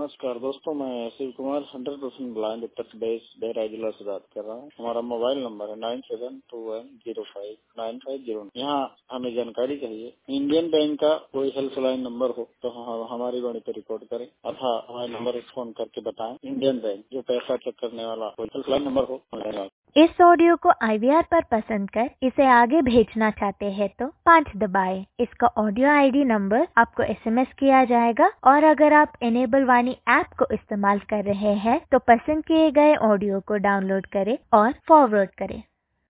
नमस्कार दोस्तों, मैं शिव कुमार 100% ब्लाइंड उत्तर प्रदेश बहराइच जिला से बात कर रहा हूँ। हमारा मोबाइल नंबर है 9721059509। यहाँ हमें जानकारी चाहिए, इंडियन बैंक का कोई हेल्पलाइन नंबर हो तो हमारी वाणी पे रिकॉर्ड करें अथा हमारे नंबर फोन करके बताएं। इंडियन बैंक जो पैसा चेक करने वाला कोई हेल्पलाइन नंबर हो। इस ऑडियो को IVR पर पसंद कर इसे आगे भेजना चाहते हैं तो 5 दबाएं। इसका ऑडियो ID नंबर आपको SMS किया जाएगा और अगर आप इनेबल वाणी ऐप को इस्तेमाल कर रहे हैं तो पसंद किए गए ऑडियो को डाउनलोड करें और फॉरवर्ड करें।